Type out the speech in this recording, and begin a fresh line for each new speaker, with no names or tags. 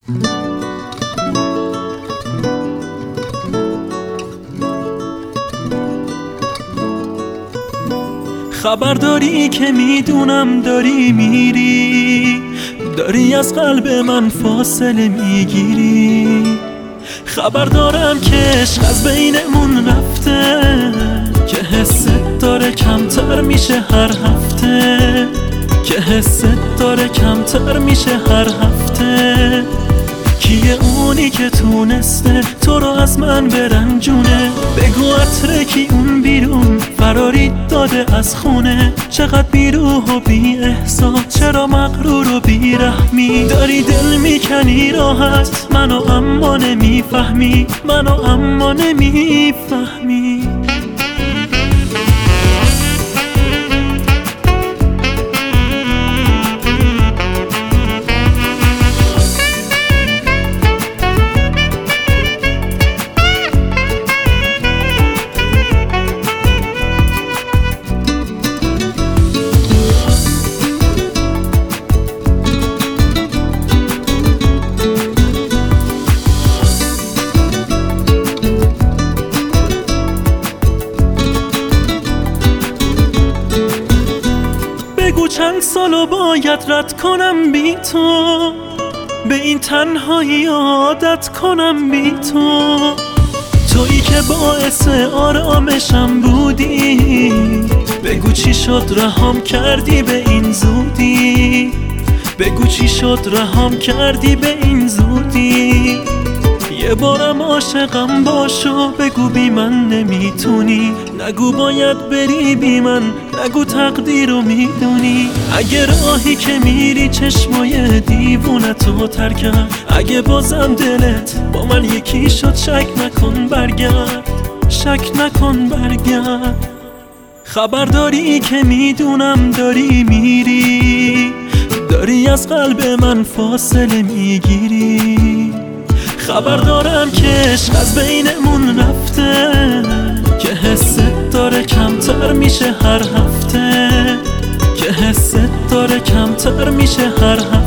خبر داری که میدونم داری میری، داری از قلب من فاصله میگیری. خبر دارم که عشق از بینمون رفته، که حست داره کمتر میشه هر هفته، که حست داره کمتر میشه هر هفته. کیه اونی که تونسته تو رو از من برنجونه؟ بگو عطره کی اون بیرون فراری داده از خونه؟ چقدر بیروح و بی احساس، چرا مغرور و بی رحمی؟ داری دل میکنی راحت منو اما نمیفهمی، منو اما نمیفهمی. بگو چند سالو باید رد کنم بی تو، به این تنهایی عادت کنم بی تو. تویی که باعث آرامشم بودی، بگو چی شد رهام کردی به این زودی، بگو چی شد رهام کردی به این زودی. یه بارم عاشقم باشو، بگو بی من نمیتونی، نگو باید بری بی من، نگو تقدیر رو میدونی. اگه راهی که میری چشمای دیوونتو تر کرد، اگه بازم دلت با من یکی شد، شک نکن برگرد، شک نکن برگرد. خبر داری که میدونم داری میری، داری از قلب من فاصله میگیری. خبر دارم که عشق از بینمون رفته، که حست داره کمتر میشه هر هفته، که حست داره کمتر میشه هر هفته.